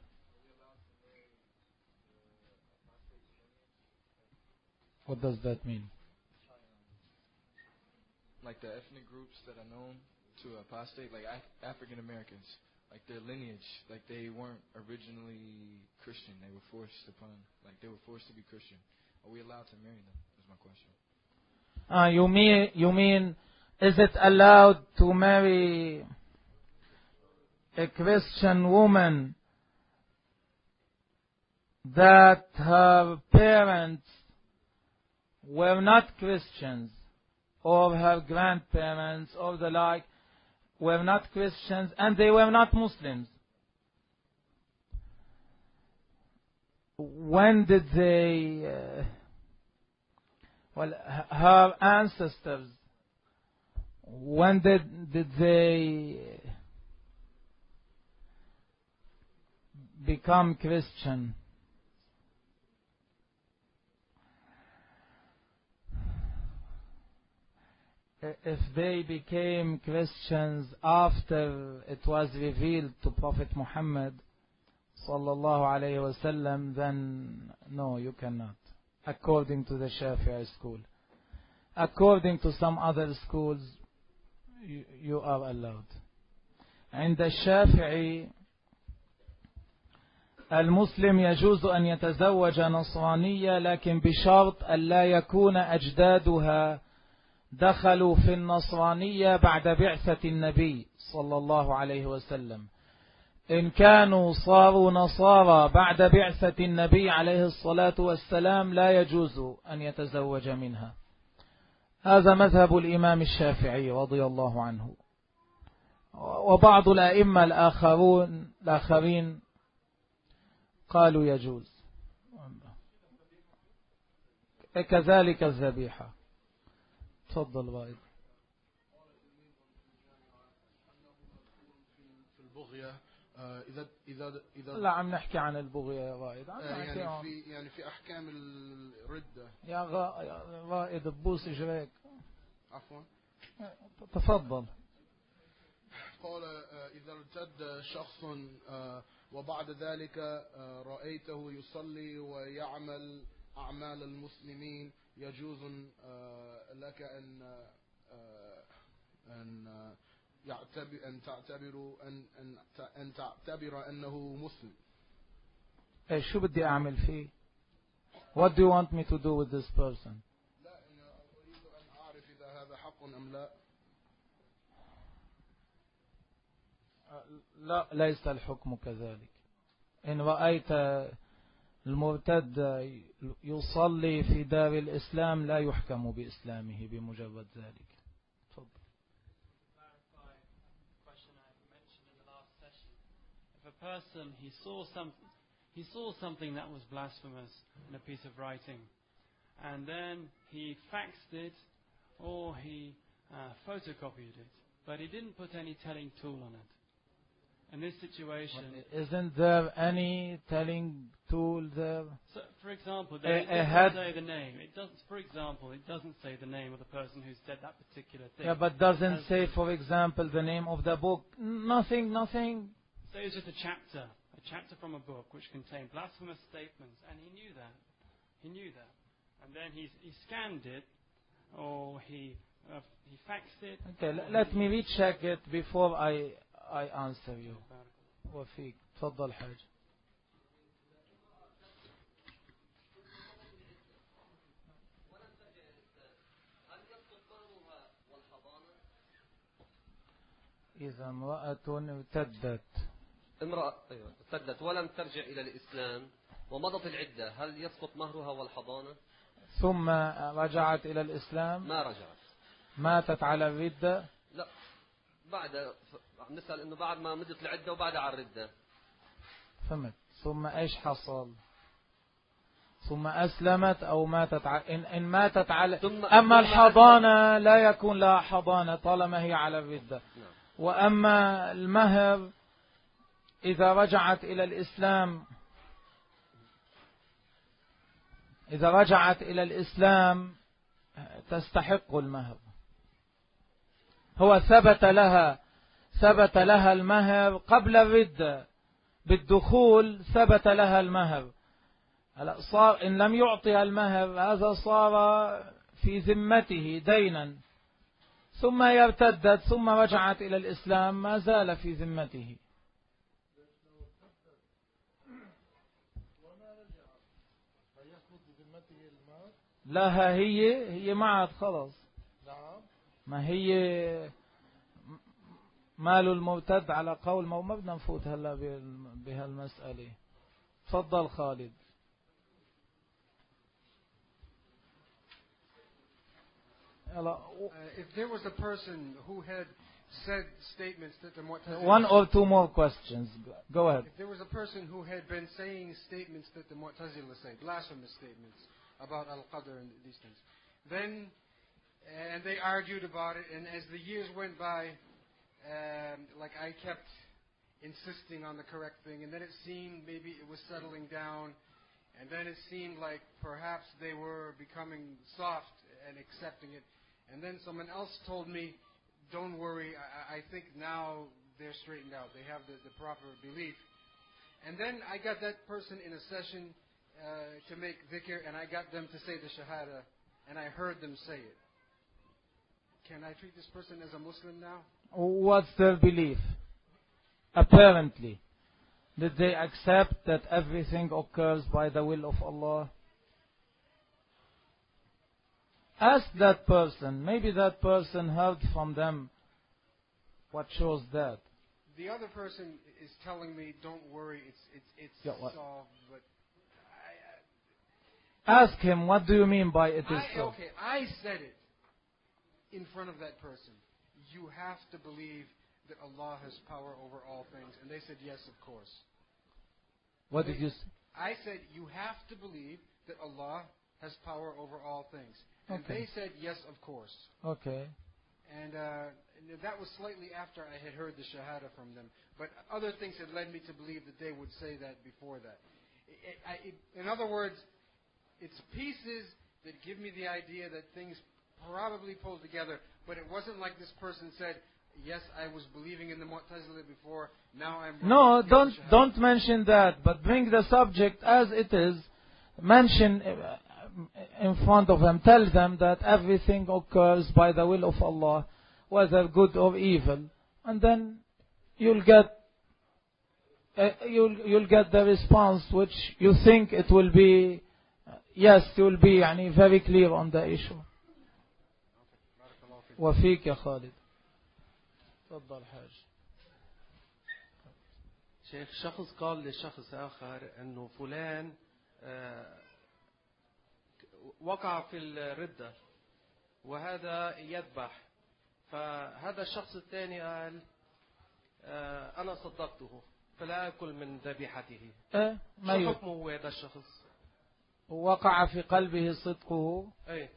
What does that mean? Like the ethnic groups that are known, to apostate, like African Americans, like their lineage, like they weren't originally Christian. They were forced upon, like they were forced to be Christian. Are we allowed to marry them? Is my question. You mean, is it allowed to marry a Christian woman that her parents were not Christians, or her grandparents or the like were not Christians and they were not Muslims? When did they, her ancestors, when did they become Christian? If they became Christians after it was revealed to Prophet Muhammad sallallahu alayhi wasallam, then no, you cannot, according to the Shafi'i school. According to some other schools, you are allowed. عند الشافعي المسلم يجوز أن يتزوج نصرانية، لكن بشرط ألا يكون أجدادها دخلوا في النصرانية بعد بعثة النبي صلى الله عليه وسلم. إن كانوا صاروا نصارى بعد بعثة النبي عليه الصلاة والسلام لا يجوز أن يتزوج منها. هذا مذهب الإمام الشافعي رضي الله عنه، وبعض الأئمة الآخرين قالوا يجوز، كذلك الذبيحة. تفضل رائد. في البغية إذا لا عم نحكي عن البغية يا رائد، يعني في أحكام الردة. يا رائد بوس إجريك. عفوا. تفضل. قال إذا ارتد شخص وبعد ذلك رأيته يصلي ويعمل أعمال المسلمين، يجوز لك أن تعتبر أنه مسلم. شو بدي أعمل فيه؟ What do you want me to do with this person? لا، أريد أن أعرف إذا هذا حق أم لا. لا، ليس الحكم كذلك. إن رأيت المرتد يصلي في دار الإسلام لا يحكم بإسلامه بمجرد ذلك. تفضل. If a person he saw something that was blasphemous in a piece of writing, and then he faxed it or he photocopied it, but he didn't put any telling tool on it. In this situation, isn't there any telling tool there? So, for example, it doesn't say the name. It doesn't. For example, it doesn't say the name of the person who said that particular thing. Yeah, but doesn't say, for example, the name of the book. Nothing. So it's just a chapter from a book which contained blasphemous statements, and he knew that, and then he scanned it, or he faxed it. Okay, let me recheck it before I answer you. وفيك تفضل حاج. إذا امرأة ارتدت ولم ترجع إلى الإسلام ومضت العدة، هل يسقط مهرها والحضانة؟ ثم رجعت إلى الإسلام؟ ما رجعت. ماتت على الردة؟ لا، عم نسأل إنه بعد ما مضت العدة وبعدها على الردة. فهمت. ثم إيش حصل؟ ثم أسلمت أو ماتت إن ماتت على أما الحضانة لا يكون لها حضانة طالما هي على الردة. وأما المهر إذا رجعت إلى الإسلام تستحق المهر. هو ثبت لها المهر قبل الردة، بالدخول ثبت لها المهر. هلا صار إن لم يعطيها المهر هذا صار في ذمته دينا، ثم ارتدت ثم رجعت إلى الإسلام ما زال في ذمته. لا هي ما عاد خلاص. ما هي مال المرتد على قول ما بدنا نفوت هلا بهالمسألة. تفضل خالد. If there was a person who had said statements that the Mu'tazila... One or two more questions. Go ahead. If there was a person who had been saying statements that the Mu'tazila say, blasphemous statements about Al-Qadr and these things, then, and they argued about it, and as the years went by, like I kept insisting on the correct thing, and then it seemed maybe it was settling down, and then it seemed like perhaps they were becoming soft and accepting it, and then someone else told me, don't worry, I think now they're straightened out, they have the proper belief. And then I got that person in a session to make dhikr, and I got them to say the shahada, and I heard them say it. Can I treat this person as a Muslim now? What's their belief? Apparently, did they accept that everything occurs by the will of Allah? Ask that person. Maybe that person heard from them what shows that. The other person is telling me, don't worry, it's solved, but... Ask him, what do you mean by it is so? Okay, I said it in front of that person. You have to believe that Allah has power over all things. And they said, yes, of course. What did you say? I said, you have to believe that Allah has power over all things. And they said, yes, of course. Okay. And that was slightly after I had heard the shahada from them. But other things had led me to believe that they would say that before that. In other words, it's pieces that give me the idea that things probably pulled together. But it wasn't like this person said, yes, I was believing in the Mu'tazila before, now I'm... No, don't mention that, but bring the subject as it is. Mention in front of them, tell them that everything occurs by the will of Allah, whether good or evil, and then you'll get the response which you think it will be. Yes, you'll be very clear on the issue. وفيك يا خالد. تفضل حاج. شيخ شخص قال لشخص آخر أنه فلان وقع في الردة وهذا يذبح، فهذا الشخص الثاني قال أنا صدقته فلا أكل من ذبيحته. شو حكمه هذا الشخص؟ وقع في قلبه صدقه. أي.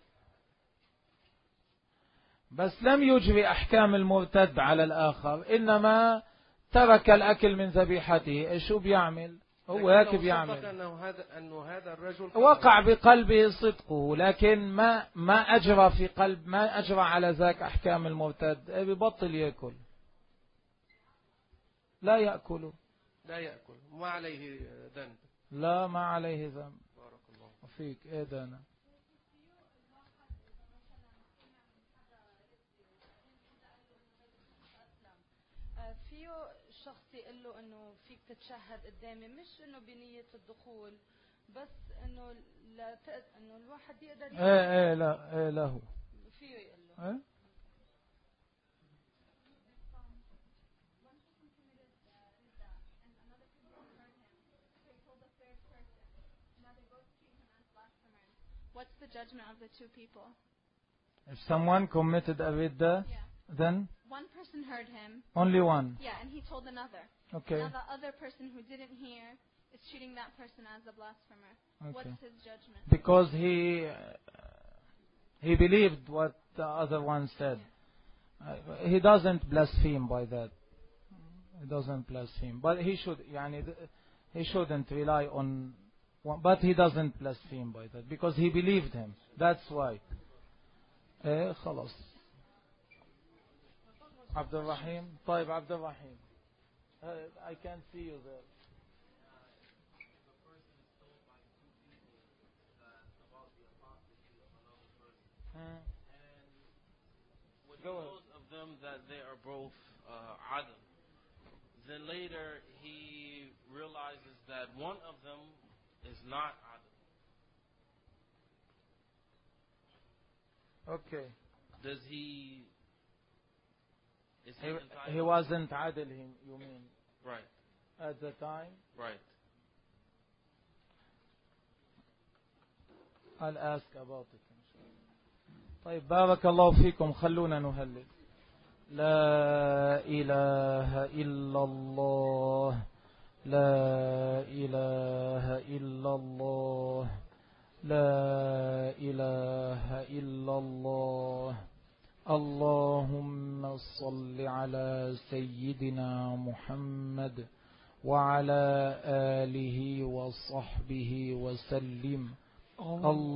بس لم يجري أحكام المرتد على الآخر، إنما ترك الأكل من ذبيحته. شو بيعمل؟ هو هيك بيعمل. أنه هذا الرجل وقع بقلبه صدقه، لكن ما أجرى على ذاك أحكام المرتد. ببطل يأكل. لا يأكل. ما عليه ذنب. لا، ما عليه ذنب. بارك الله فيك. إيه دانا. شخص يقول له انه فيك تتشهد قدامي، مش انه بنية الدخول، بس انه انه الواحد يقدر لا هو فيه يقول له What's the judgment of the two people? If someone committed a ridda, then one person heard him. Only one. Yeah, and he told another. Okay. Now the other person who didn't hear is treating that person as a blasphemer. Okay. What's his judgment? Because he believed what the other one said. He doesn't blaspheme by that. He doesn't blaspheme, but he shouldn't rely on. But he doesn't blaspheme by that because he believed him. That's why. خلاص. عبد الرحيم. طيب عبد الرحيم. I can't see you there. Go ahead. them that they are both Adam. Then later he realizes that one of them is not Adam. Okay. Does he? Is he wasn't Adil, you mean? Right. At the time? Right. I'll ask about it. طيب بارك الله فيكم. خلونا نهلل. لا إله إلا الله، لا إله إلا الله، لا إله إلا الله. اللهم صل على سيدنا محمد وعلى آله وصحبه وسلم.